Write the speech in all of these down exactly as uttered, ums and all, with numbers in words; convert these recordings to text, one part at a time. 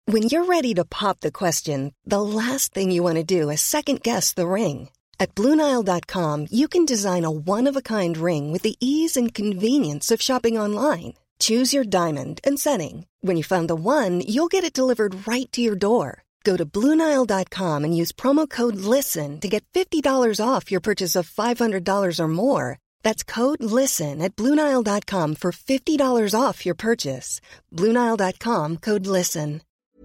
When you're ready to pop the question, the last thing you want to do is second-guess the ring. At Blue Nile dot com, you can design a one-of-a-kind ring with the ease and convenience of shopping online. Choose your diamond and setting. When you find the one, you'll get it delivered right to your door. Go to Blue Nile dot com and use promo code LISTEN to get fifty dollars off your purchase of five hundred dollars or more. That's code LISTEN at Blue Nile dot com for fifty dollars off your purchase. Blue Nile dot com, code LISTEN.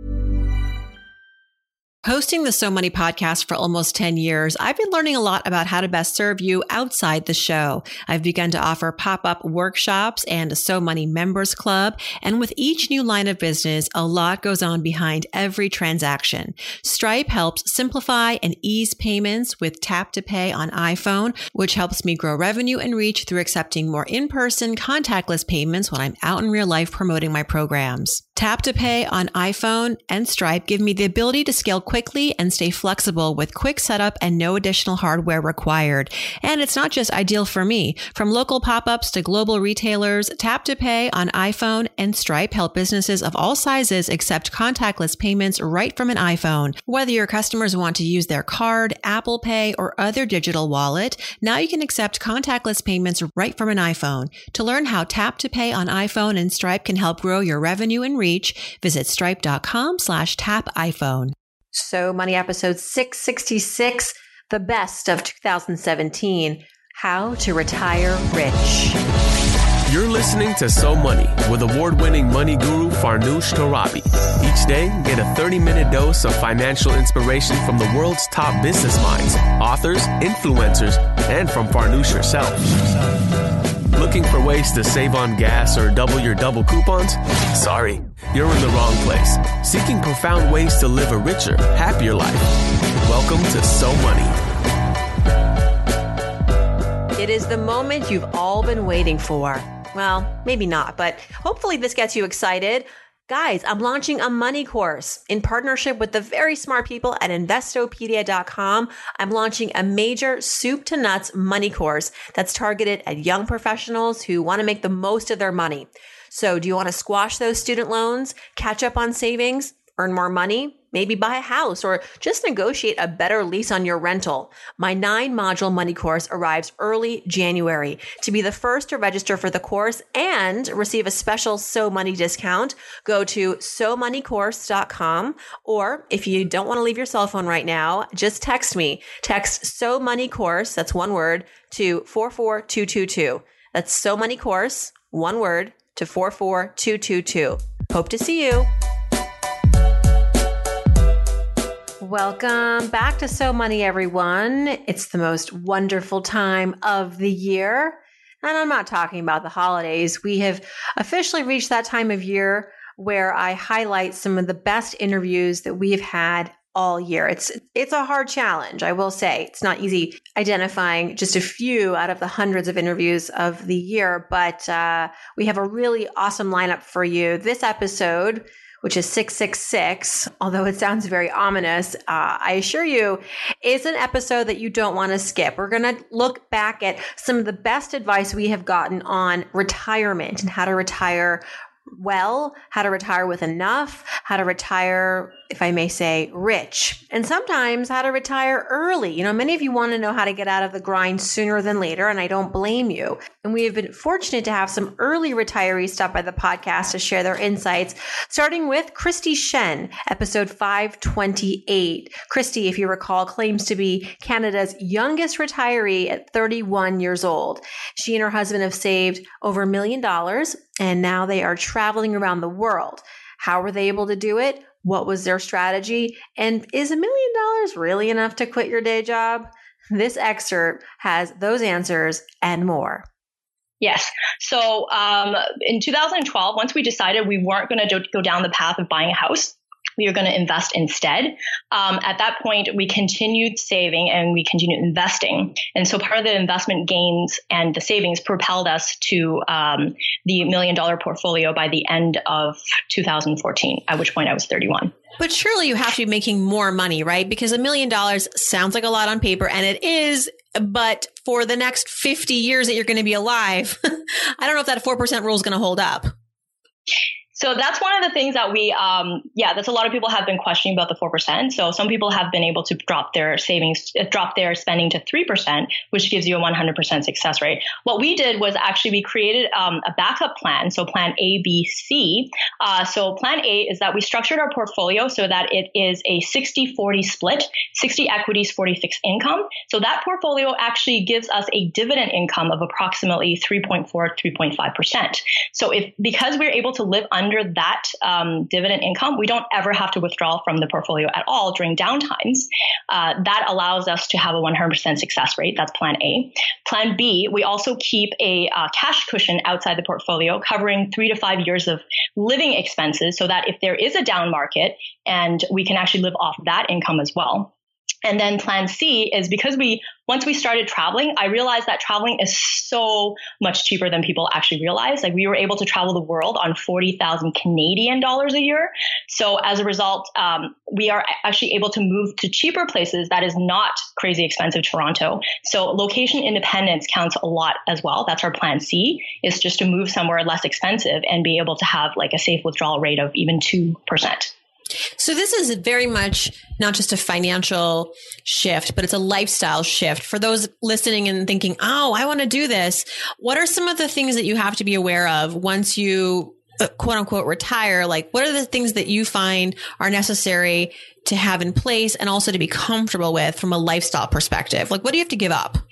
Hosting the So Money podcast for almost ten years, I've been learning a lot about how to best serve you outside the show. I've begun to offer pop-up workshops and a So Money members club. And with each new line of business, a lot goes on behind every transaction. Stripe helps simplify and ease payments with Tap to Pay on iPhone, which helps me grow revenue and reach through accepting more in-person contactless payments when I'm out in real life promoting my programs. Tap to Pay on iPhone and Stripe give me the ability to scale quickly and stay flexible with quick setup and no additional hardware required. And it's not just ideal for me. From local pop-ups to global retailers, Tap to Pay on iPhone and Stripe help businesses of all sizes accept contactless payments right from an iPhone. Whether your customers want to use their card, Apple Pay, or other digital wallet, now you can accept contactless payments right from an iPhone. To learn how Tap to Pay on iPhone and Stripe can help grow your revenue and reach, visit stripe.com slash tap iPhone. So Money episode six sixty-six, the best of two thousand seventeen, how to retire rich. You're listening to So Money with award-winning money guru Farnoosh Torabi. Each day, get a thirty-minute dose of financial inspiration from the world's top business minds, authors, influencers, and from Farnoosh herself. Looking for ways to save on gas or double your double coupons? Sorry, you're in the wrong place. Seeking profound ways to live a richer, happier life. Welcome to So Money. It is the moment you've all been waiting for. Well, maybe not, but hopefully this gets you excited. Guys, I'm launching a money course in partnership with the very smart people at Investopedia dot com. I'm launching a major soup to nuts money course that's targeted at young professionals who want to make the most of their money. So do you want to squash those student loans, catch up on savings, earn more money, maybe buy a house, or just negotiate a better lease on your rental? My nine module money course arrives early January. To be the first to register for the course and receive a special So Money discount, go to so money course dot com. Or if you don't want to leave your cell phone right now, just text me. Text So Money Course, that's one word, to four four two two two. That's So Money Course, one word, to four four two two two. Hope to see you. Welcome back to So Money, everyone. It's the most wonderful time of the year. And I'm not talking about the holidays. We have officially reached that time of year where I highlight some of the best interviews that we've had all year. It's it's a hard challenge, I will say. It's not easy identifying just a few out of the hundreds of interviews of the year, but uh, we have a really awesome lineup for you. This episode, which is six six six, although it sounds very ominous, uh, I assure you, is an episode that you don't want to skip. We're going to look back at some of the best advice we have gotten on retirement and how to retire well, how to retire with enough, how to retire, if I may say, rich, and sometimes how to retire early. You know, many of you want to know how to get out of the grind sooner than later, and I don't blame you. And we have been fortunate to have some early retirees stop by the podcast to share their insights, starting with Christy Shen, episode five twenty-eight. Christy, if you recall, claims to be Canada's youngest retiree at thirty-one years old. She and her husband have saved over a million dollars, and now they are traveling around the world. How were they able to do it? What was their strategy? And is a million dollars really enough to quit your day job? This excerpt has those answers and more. Yes. So um, in two thousand twelve, once we decided we weren't going to do- go down the path of buying a house, we were going to invest instead. Um, at that point, we continued saving and we continued investing. And so part of the investment gains and the savings propelled us to um, the million dollar portfolio by the end of two thousand fourteen, at which point I was thirty-one. But surely you have to be making more money, right? Because a million dollars sounds like a lot on paper, and it is. But for the next fifty years that you're going to be alive, I don't know if that four percent rule is going to hold up. So that's one of the things that we, um, yeah, that's a lot of people have been questioning about the four percent. So some people have been able to drop their savings, drop their spending to three percent, which gives you a one hundred percent success rate. What we did was actually we created um, a backup plan. So plan A, B, C. Uh, so plan A is that we structured our portfolio so that it is a sixty forty split, sixty equities, forty fixed income. So that portfolio actually gives us a dividend income of approximately three point four, three point five percent. So if, because we're able to live under Under that um, dividend income, we don't ever have to withdraw from the portfolio at all during downtimes. Uh, that allows us to have a one hundred percent success rate. That's plan A. Plan B, we also keep a uh, cash cushion outside the portfolio covering three to five years of living expenses so that if there is a down market, and we can actually live off that income as well. And then plan C is because we, once we started traveling, I realized that traveling is so much cheaper than people actually realize. Like we were able to travel the world on forty thousand Canadian dollars a year. So as a result, um, we are actually able to move to cheaper places that is not crazy expensive Toronto. So location independence counts a lot as well. That's our plan C, is just to move somewhere less expensive and be able to have like a safe withdrawal rate of even two percent. So this is very much not just a financial shift, but it's a lifestyle shift. For those listening and thinking, oh, I want to do this. What are some of the things that you have to be aware of once you uh, quote unquote retire? Like, what are the things that you find are necessary to have in place and also to be comfortable with from a lifestyle perspective? Like, what do you have to give up?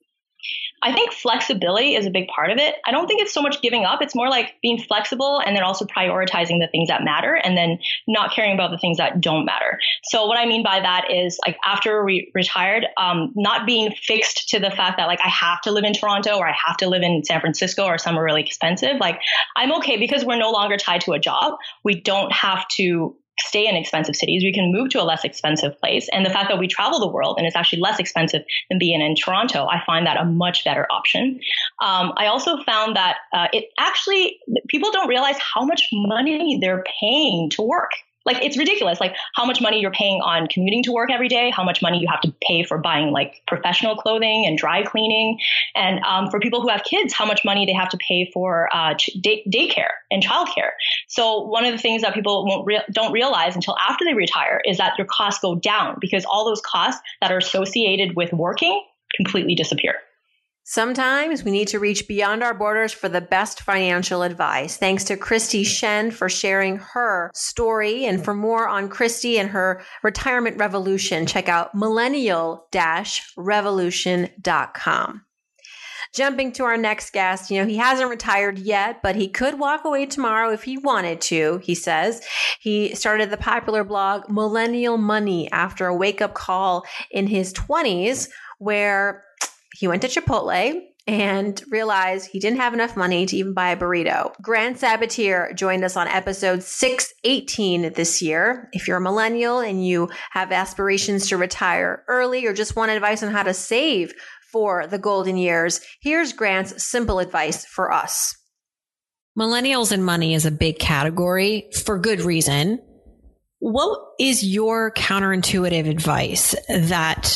I think flexibility is a big part of it. I don't think it's so much giving up. It's more like being flexible and then also prioritizing the things that matter and then not caring about the things that don't matter. So what I mean by that is like after we retired, um, not being fixed to the fact that like I have to live in Toronto or I have to live in San Francisco or somewhere really expensive. Like I'm okay because we're no longer tied to a job. We don't have to stay in expensive cities. We can move to a less expensive place. And the fact that we travel the world and it's actually less expensive than being in Toronto, I find that a much better option. Um, I also found that uh, it actually, people don't realize how much money they're paying to work. Like, it's ridiculous. Like how much money you're paying on commuting to work every day, how much money you have to pay for buying like professional clothing and dry cleaning. And um, for people who have kids, how much money they have to pay for uh, day- daycare and childcare. So one of the things that people won't re- don't realize until after they retire is that your costs go down because all those costs that are associated with working completely disappear. Sometimes we need to reach beyond our borders for the best financial advice. Thanks to Christy Shen for sharing her story. And for more on Christy and her retirement revolution, check out millennial revolution dot com. Jumping to our next guest, you know, he hasn't retired yet, but he could walk away tomorrow if he wanted to, he says. He started the popular blog Millennial Money after a wake-up call in his twenties where he went to Chipotle and realized he didn't have enough money to even buy a burrito. Grant Sabatier joined us on episode six eighteen this year. If you're a millennial and you have aspirations to retire early or just want advice on how to save for the golden years, here's Grant's simple advice for us. Millennials and money is a big category for good reason. What is your counterintuitive advice that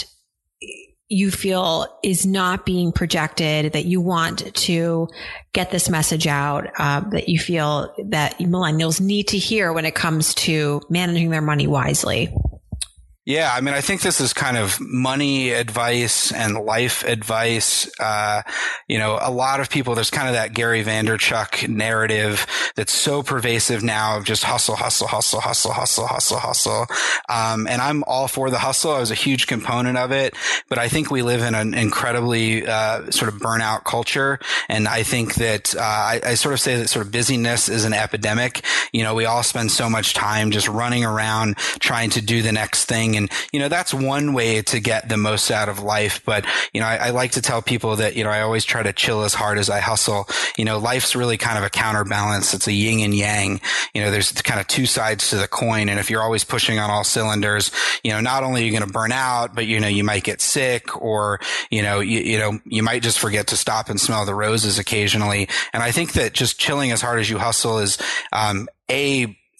you feel is not being projected, that you want to get this message out, uh, that you feel that millennials need to hear when it comes to managing their money wisely? Yeah, I mean, I think this is kind of money advice and life advice. Uh, you know, a lot of people, there's kind of that Gary Vaynerchuk narrative that's so pervasive now of just hustle, hustle, hustle, hustle, hustle, hustle, hustle. Um, and I'm all for the hustle. I was a huge component of it, but I think we live in an incredibly, uh, sort of burnout culture. And I think that, uh, I, I sort of say that sort of busyness is an epidemic. You know, we all spend so much time just running around trying to do the next thing. And, you know, that's one way to get the most out of life. But, you know, I, I like to tell people that, you know, I always try to chill as hard as I hustle. You know, life's really kind of a counterbalance. It's a yin and yang. You know, there's kind of two sides to the coin. And if you're always pushing on all cylinders, you know, not only are you going to burn out, but, you know, you might get sick or, you know, you, you know, you might just forget to stop and smell the roses occasionally. And I think that just chilling as hard as you hustle is, um, a,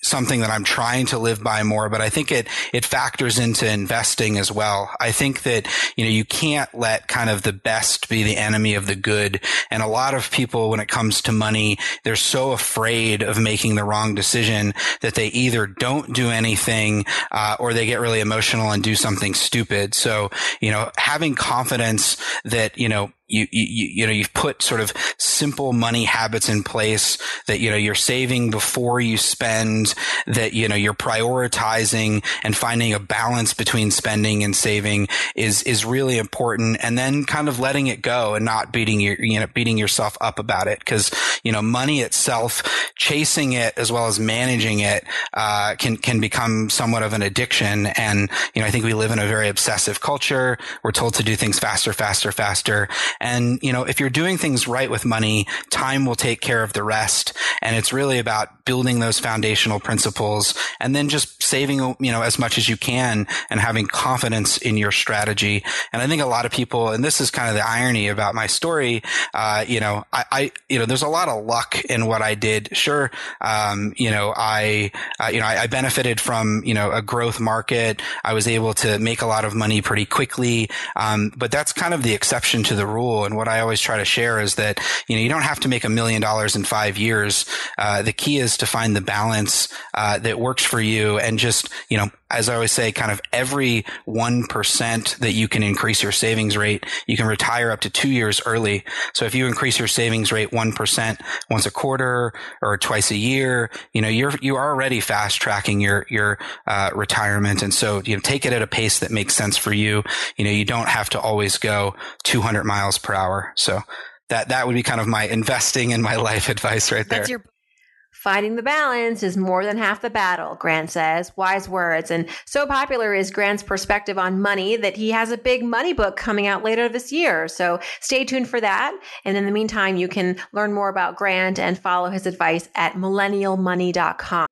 something that I'm trying to live by more, but I think it, it factors into investing as well. I think that, you know, you can't let kind of the best be the enemy of the good. And a lot of people, when it comes to money, they're so afraid of making the wrong decision that they either don't do anything, uh, or they get really emotional and do something stupid. So, you know, having confidence that, you know, You, you, you know, you've put sort of simple money habits in place that, you know, you're saving before you spend, that, you know, you're prioritizing and finding a balance between spending and saving is, is really important. And then kind of letting it go and not beating your, you know, beating yourself up about it. Cause, you know, money itself, chasing it as well as managing it, uh, can, can become somewhat of an addiction. And, you know, I think we live in a very obsessive culture. We're told to do things faster, faster, faster. And, you know, if you're doing things right with money, time will take care of the rest. And it's really about building those foundational principles and then just saving, you know, as much as you can and having confidence in your strategy. And I think a lot of people, and this is kind of the irony about my story, uh, you know, I, I, you know, there's a lot of luck in what I did. Sure. Um, you know, I, uh, you know, I, I benefited from, you know, a growth market. I was able to make a lot of money pretty quickly. Um, but that's kind of the exception to the rule. And what I always try to share is that, you know, you don't have to make a million dollars in five years. Uh, the key is to find the balance, uh, that works for you. And just, you know, as I always say, kind of every one percent that you can increase your savings rate, you can retire up to two years early. So if you increase your savings rate one percent once a quarter or twice a year, you know, you're, you are already fast tracking your, your, uh, retirement. And so, you know, take it at a pace that makes sense for you. You know, you don't have to always go two hundred miles per hour. So that, that would be kind of my investing in my life advice right there. That's your Finding the balance is more than half the battle, Grant says. Wise words. And so popular is Grant's perspective on money that he has a big money book coming out later this year. So stay tuned for that. And in the meantime, you can learn more about Grant and follow his advice at millennial money dot com.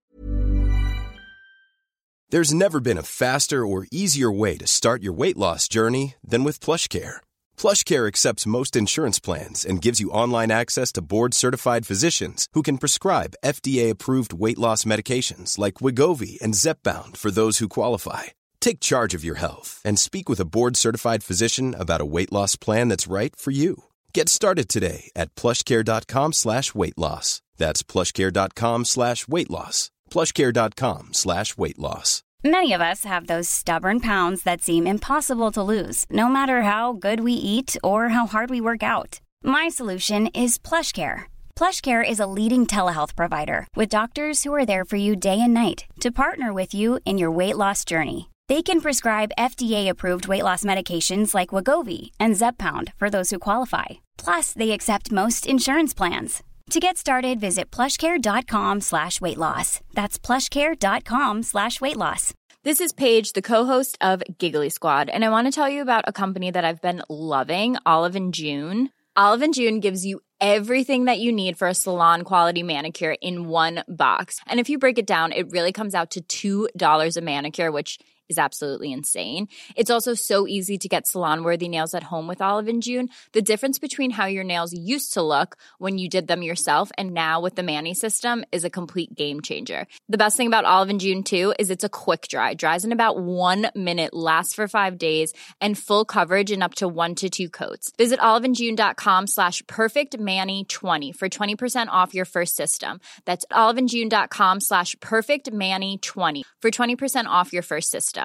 There's never been a faster or easier way to start your weight loss journey than with PlushCare. PlushCare accepts most insurance plans and gives you online access to board-certified physicians who can prescribe F D A-approved weight loss medications like Wegovy and Zepbound for those who qualify. Take charge of your health and speak with a board-certified physician about a weight loss plan that's right for you. Get started today at plushcare.com slash weight loss. That's plushcare.com slash weight loss. plushcare.com slash weight loss. Many of us have those stubborn pounds that seem impossible to lose, no matter how good we eat or how hard we work out. My solution is PlushCare. PlushCare is a leading telehealth provider with doctors who are there for you day and night to partner with you in your weight loss journey. They can prescribe F D A-approved weight loss medications like Wegovy and Zepbound for those who qualify. Plus, they accept most insurance plans. To get started, visit plushcare.com slash weight loss. That's plushcare.com slash weight loss. This is Paige, the co-host of Giggly Squad, and I want to tell you about a company that I've been loving, Olive and June. Olive and June gives you everything that you need for a salon-quality manicure in one box. And if you break it down, it really comes out to two dollars a manicure, which is absolutely insane. It's also so easy to get salon-worthy nails at home with Olive and June. The difference between how your nails used to look when you did them yourself and now with the Mani system is a complete game changer. The best thing about Olive and June, too, is it's a quick dry. Dries in about one minute, lasts for five days, and full coverage in up to one to two coats. Visit oliveandjune.com slash perfectmani20 for twenty percent off your first system. That's oliveandjune.com slash perfectmani20 for twenty percent off your first system.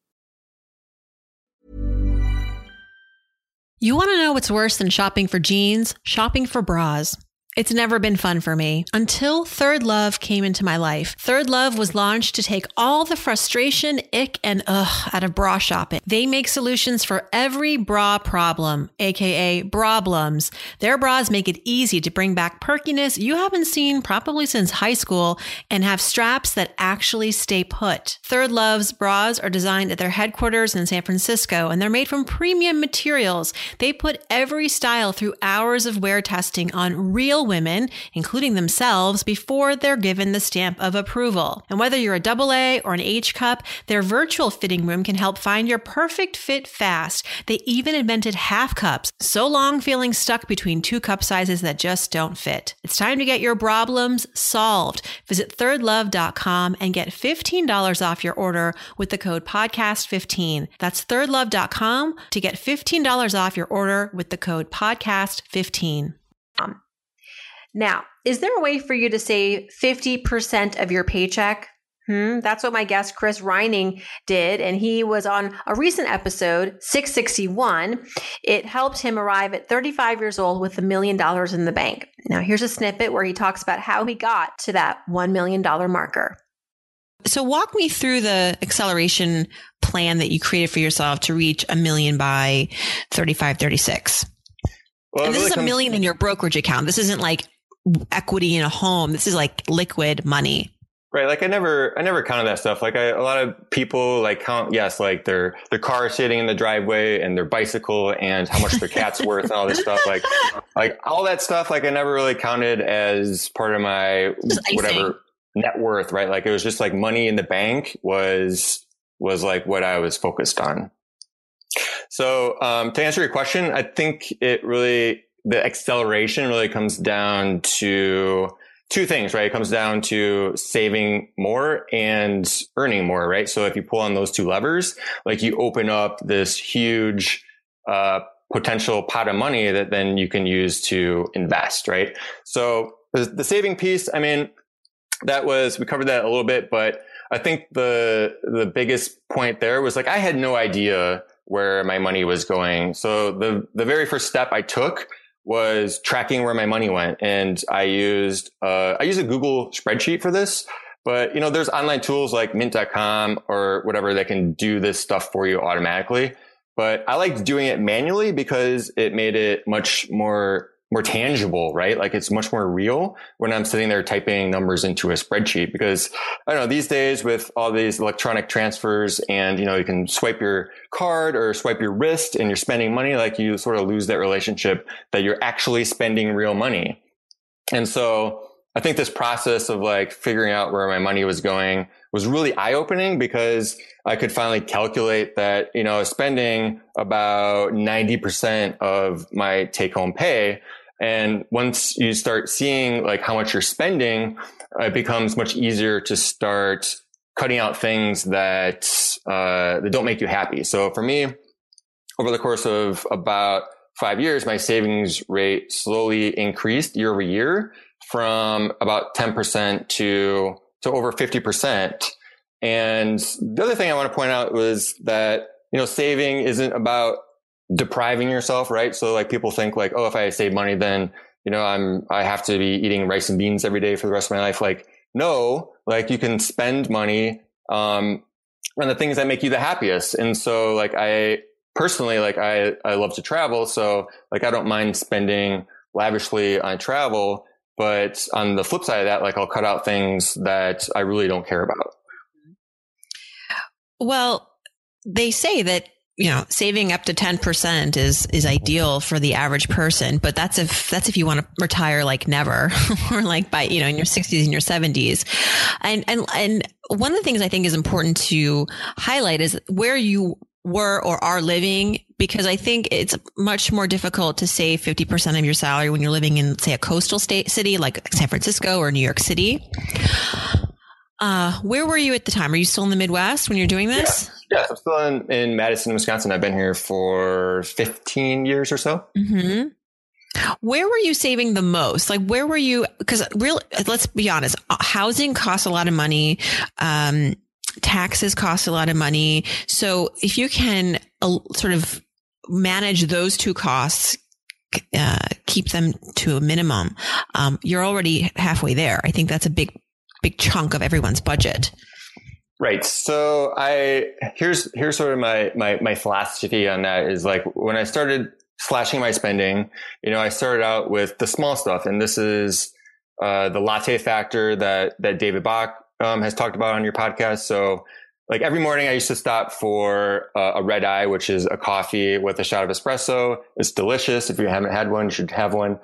You want to know what's worse than shopping for jeans? Shopping for bras. It's never been fun for me until Third Love came into my life. Third Love was launched to take all the frustration, ick, and ugh out of bra shopping. They make solutions for every bra problem, aka brablems. Their bras make it easy to bring back perkiness you haven't seen probably since high school and have straps that actually stay put. Third Love's bras are designed at their headquarters in San Francisco, and they're made from premium materials. They put every style through hours of wear testing on real real women, including themselves, before they're given the stamp of approval. And whether you're a double A or an H cup, their virtual fitting room can help find your perfect fit fast. They even invented half cups, so long feeling stuck between two cup sizes that just don't fit. It's time to get your problems solved. Visit third love dot com and get fifteen dollars off your order with the code podcast fifteen. That's third love dot com to get fifteen dollars off your order with the code podcast fifteen. Um, now, is there a way for you to save fifty percent of your paycheck? Hmm, that's what my guest Chris Reining did, and he was on a recent episode, six sixty-one. It helped him arrive at thirty-five years old with a million dollars in the bank. Now, here's a snippet where he talks about how he got to that one million dollars marker. So walk me through the acceleration plan that you created for yourself to reach a million by thirty-five, thirty-six. Well, and this really is a million comes- in your brokerage account. This isn't like equity in a home. This is like liquid money. Right. Like I never, I never counted that stuff. Like I, a lot of people like count, yes, like their, their car sitting in the driveway and their bicycle and how much their cat's worth and all this stuff. Like, like all that stuff, like I never really counted as part of my whatever net worth, right? Like it was just like money in the bank was, was like what I was focused on. So, um, to answer your question, I think it really, the acceleration really comes down to two things, right? It comes down to saving more and earning more, right? So if you pull on those two levers, like you open up this huge, uh, potential pot of money that then you can use to invest, right? So the, the saving piece, I mean, that was, we covered that a little bit, but I think the, the biggest point there was like, I had no idea where my money was going. So the, the very first step I took was tracking where my money went. And I used, uh, I used a Google spreadsheet for this, but you know, there's online tools like mint dot com or whatever that can do this stuff for you automatically. But I liked doing it manually because it made it much more, more tangible, right? Like it's much more real when I'm sitting there typing numbers into a spreadsheet, because I don't know, these days with all these electronic transfers and, you know, you can swipe your card or swipe your wrist and you're spending money, like you sort of lose that relationship that you're actually spending real money. And so I think this process of like figuring out where my money was going was really eye-opening, because I could finally calculate that, you know, I was spending about ninety percent of my take-home pay. And once you start seeing like how much you're spending, it becomes much easier to start cutting out things that, uh, that don't make you happy. So for me, over the course of about five years, my savings rate slowly increased year over year from about ten percent to, to over fifty percent. And the other thing I want to point out was that, you know, saving isn't about depriving yourself, right? So like people think like, oh, if I save money, then, you know, I'm, I have to be eating rice and beans every day for the rest of my life. Like, no, like you can spend money, um, on the things that make you the happiest. And so like I personally, like I, I love to travel. So like, I don't mind spending lavishly on travel, but on the flip side of that, like I'll cut out things that I really don't care about. Well, they say that, you know, saving up to ten percent is, is ideal for the average person, but that's if, that's if you want to retire like never or like by, you know, in your sixties and your seventies. And, and, and one of the things I think is important to highlight is where you were or are living, because I think it's much more difficult to save fifty percent of your salary when you're living in, say, a coastal state city like San Francisco or New York City. Uh, where were you at the time? Are you still in the Midwest when you're doing this? Yeah, yeah I'm still in, in Madison, Wisconsin. I've been here for fifteen years or so. Mm-hmm. Where were you saving the most? Like, where were you? Because real, let's be honest, housing costs a lot of money. Um, taxes cost a lot of money. So if you can uh, sort of manage those two costs, uh, keep them to a minimum, um, you're already halfway there. I think that's a big big chunk of everyone's budget. Right. So I, here's, here's sort of my, my, my philosophy on that is like when I started slashing my spending, you know, I started out with the small stuff, and this is, uh, the latte factor that, that David Bach, um, has talked about on your podcast. So like every morning I used to stop for uh, a red eye, which is a coffee with a shot of espresso. It's delicious. If you haven't had one, you should have one.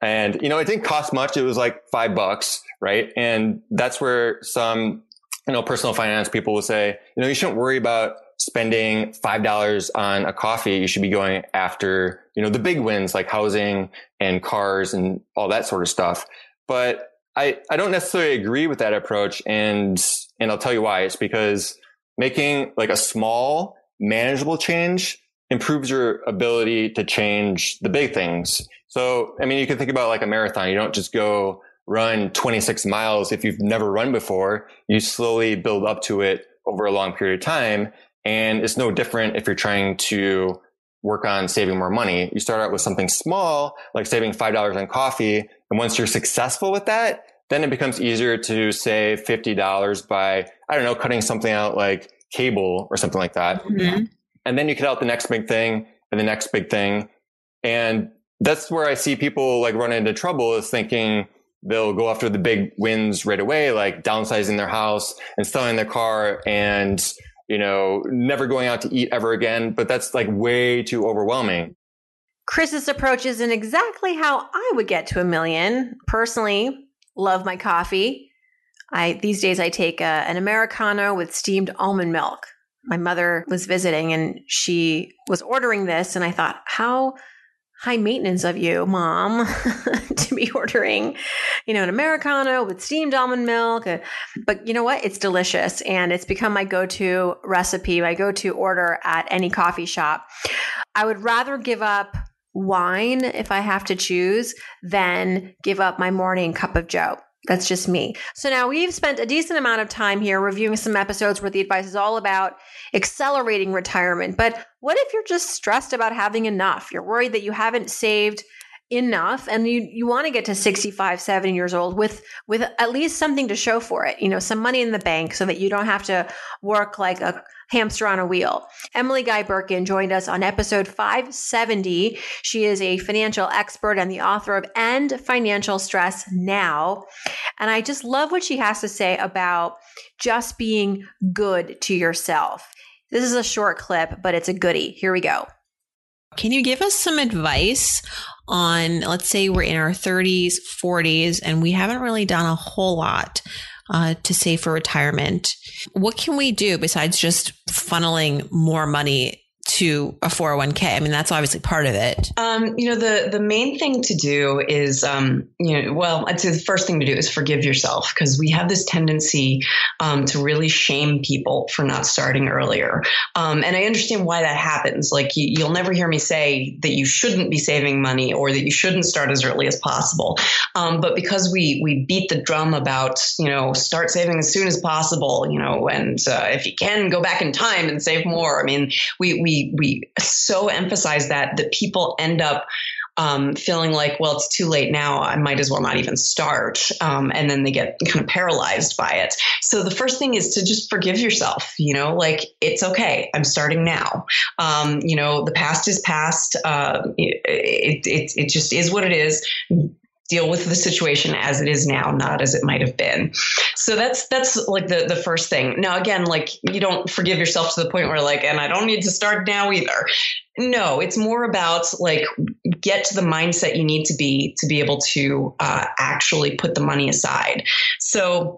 And, you know, it didn't cost much. It was like five bucks, right? And that's where some, you know, personal finance people will say, you know, you shouldn't worry about spending five dollars on a coffee. You should be going after, you know, the big wins like housing and cars and all that sort of stuff. But I, I don't necessarily agree with that approach. And, and I'll tell you why. It's because making like a small, manageable change improves your ability to change the big things. So, I mean, you can think about like a marathon. You don't just go run twenty-six miles if you've never run before. You slowly build up to it over a long period of time. And it's no different if you're trying to work on saving more money. You start out with something small, like saving five dollars on coffee. And once you're successful with that, then it becomes easier to save fifty dollars by, I don't know, cutting something out like cable or something like that. Mm-hmm. And then you cut out the next big thing and the next big thing. And that's where I see people like run into trouble, is thinking they'll go after the big wins right away, like downsizing their house and selling their car and, you know, never going out to eat ever again. But that's like way too overwhelming. Chris's approach isn't exactly how I would get to a million. Personally, love my coffee. I these days I take a, an Americano with steamed almond milk. My mother was visiting and she was ordering this, and I thought, how high maintenance of you, Mom, to be ordering, you know, an Americano with steamed almond milk. But you know what? It's delicious, and it's become my go-to recipe, my go-to order at any coffee shop. I would rather give up wine if I have to choose than give up my morning cup of joe. That's just me. So now we've spent a decent amount of time here reviewing some episodes where the advice is all about accelerating retirement. But what if you're just stressed about having enough? You're worried that you haven't saved enough and you, you want to get to sixty-five, seventy years old with, with at least something to show for it, you know, some money in the bank so that you don't have to work like a hamster on a wheel. Emily Guy Birken joined us on episode five seventy. She is a financial expert and the author of End Financial Stress Now. And I just love what she has to say about just being good to yourself. This is a short clip, but it's a goodie. Here we go. Can you give us some advice on, let's say we're in our thirties, forties, and we haven't really done a whole lot uh, to save for retirement? What can we do besides just funneling more money to a four oh one k? I mean, that's obviously part of it. Um, you know, the, the main thing to do is, um, you know, well, I'd say the first thing to do is forgive yourself, because we have this tendency um, to really shame people for not starting earlier. Um, and I understand why that happens. Like you, you'll never hear me say that you shouldn't be saving money or that you shouldn't start as early as possible. Um, but because we, we beat the drum about, you know, start saving as soon as possible, you know, and uh, if you can go back in time and save more. I mean, we, we, we so emphasize that that people end up um, feeling like, well, it's too late now. I might as well not even start. Um, and then they get kind of paralyzed by it. So the first thing is to just forgive yourself, you know, like it's okay. I'm starting now. Um, you know, the past is past. Uh, it, it, it, it just is what it is. Deal with the situation as it is now, not as it might have been. So that's that's like the the first thing. Now, again, like you don't forgive yourself to the point where like, and I don't need to start now either. No, it's more about like get to the mindset you need to be to be able to uh, actually put the money aside. So.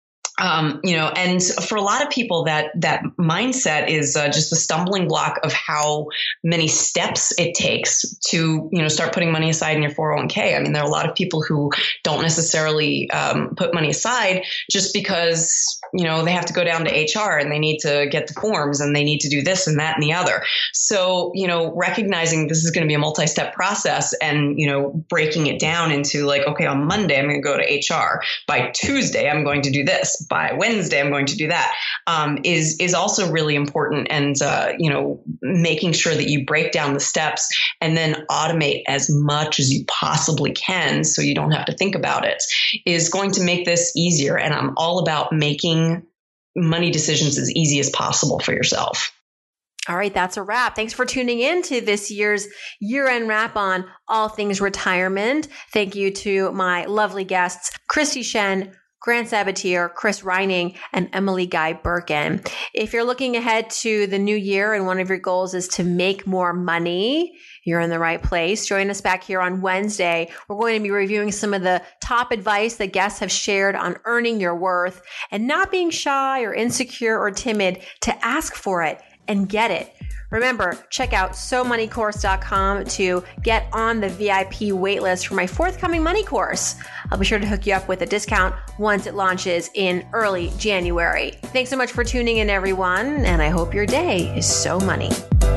Um, you know, and for a lot of people, that that mindset is uh, just a stumbling block of how many steps it takes to, you know, start putting money aside in your four oh one k. I mean, there are a lot of people who don't necessarily um, put money aside just because, you know, they have to go down to H R and they need to get the forms and they need to do this and that and the other. So, you know, recognizing this is going to be a multi-step process and, you know, breaking it down into like, okay, on Monday, I'm going to go to H R. By Tuesday, I'm going to do this. By Wednesday, I'm going to do that, um, is, is also really important. And, uh, you know, making sure that you break down the steps and then automate as much as you possibly can so you don't have to think about it is going to make this easier. And I'm all about making money decisions as easy as possible for yourself. All right, that's a wrap. Thanks for tuning in to this year's year-end wrap on all things retirement. Thank you to my lovely guests, Christy Shen, Grant Sabatier, Chris Reining, and Emily Guy Birkin. If you're looking ahead to the new year and one of your goals is to make more money, you're in the right place. Join us back here on Wednesday. We're going to be reviewing some of the top advice that guests have shared on earning your worth and not being shy or insecure or timid to ask for it and get it. Remember, check out so money course dot com to get on the V I P waitlist for my forthcoming money course. I'll be sure to hook you up with a discount once it launches in early January. Thanks so much for tuning in, everyone, and I hope your day is so money.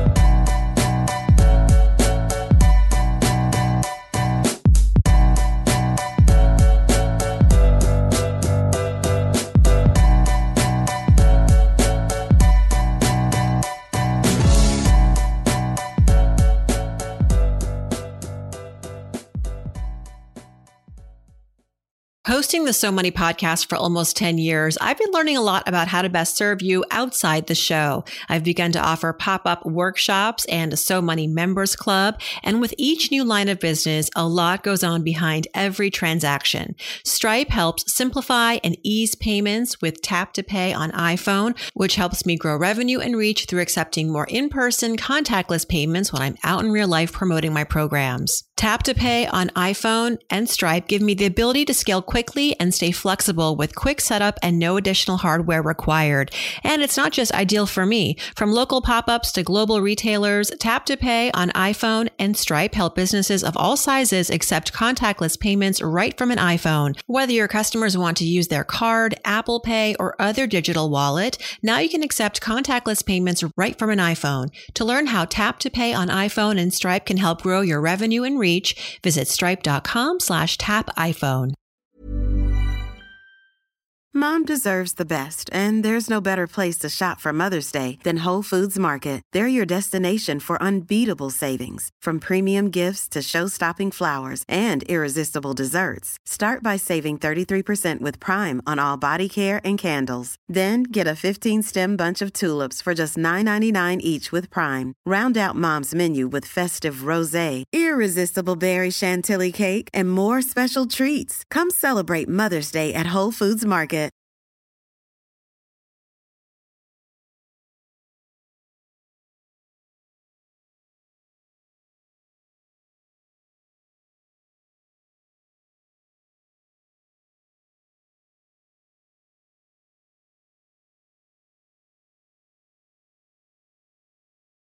Hosting the So Money podcast for almost ten years, I've been learning a lot about how to best serve you outside the show. I've begun to offer pop-up workshops and a So Money members club. And with each new line of business, a lot goes on behind every transaction. Stripe helps simplify and ease payments with Tap to Pay on iPhone, which helps me grow revenue and reach through accepting more in-person contactless payments when I'm out in real life promoting my programs. Tap to Pay on iPhone and Stripe give me the ability to scale quickly and stay flexible with quick setup and no additional hardware required. And it's not just ideal for me. From local pop-ups to global retailers, Tap to Pay on iPhone and Stripe help businesses of all sizes accept contactless payments right from an iPhone. Whether your customers want to use their card, Apple Pay, or other digital wallet, now you can accept contactless payments right from an iPhone. To learn how Tap to Pay on iPhone and Stripe can help grow your revenue and reach, visit stripe.com slash tap iPhone. Mom deserves the best, and there's no better place to shop for Mother's Day than Whole Foods Market. They're your destination for unbeatable savings, from premium gifts to show-stopping flowers and irresistible desserts. Start by saving thirty-three percent with Prime on all body care and candles. Then get a fifteen-stem bunch of tulips for just nine ninety-nine each with Prime. Round out Mom's menu with festive rosé, irresistible berry chantilly cake, and more special treats. Come celebrate Mother's Day at Whole Foods Market.